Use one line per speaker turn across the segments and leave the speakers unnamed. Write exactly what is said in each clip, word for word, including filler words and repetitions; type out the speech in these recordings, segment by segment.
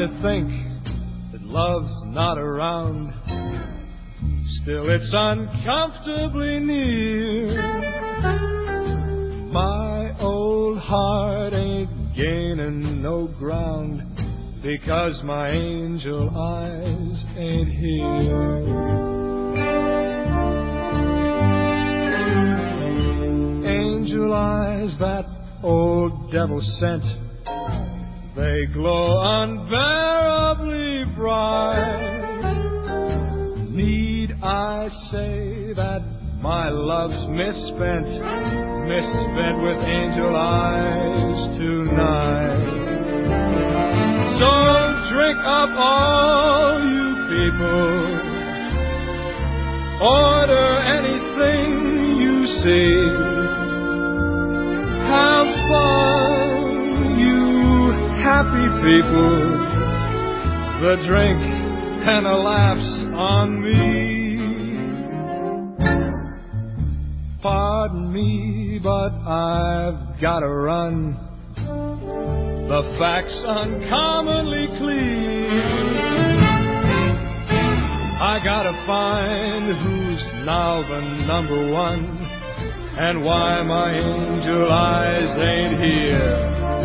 to think that love's not around, still it's uncomfortably near. My old heart ain't gaining no ground because my angel eyes ain't here. Angel eyes that old devil sent, they glow unbearably bright. Need I say that my love's misspent, misspent with angel eyes tonight? So drink up all you people, order anything you see, have fun, you happy people, the drink and a laugh's on me. Pardon me, but I've gotta run, the facts uncommonly clear. I gotta find who's now the number one, and why my angel eyes ain't here.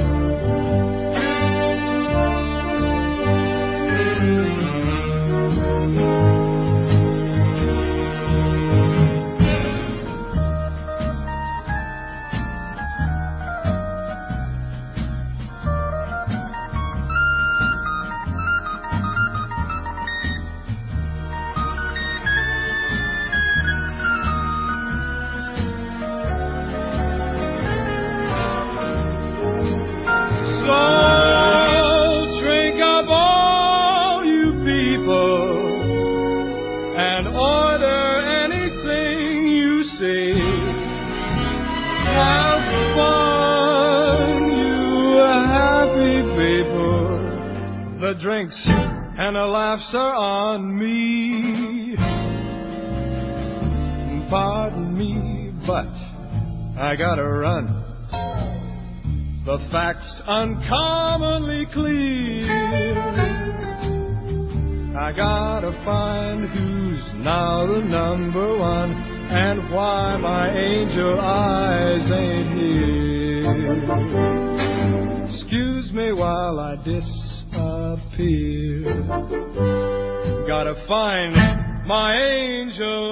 The drinks and the laughs are on me. Pardon me, but I gotta run, the facts uncommonly clear. I gotta find who's now the number one, and why my angel eyes ain't here. Excuse me while I disappear. Gotta find my angel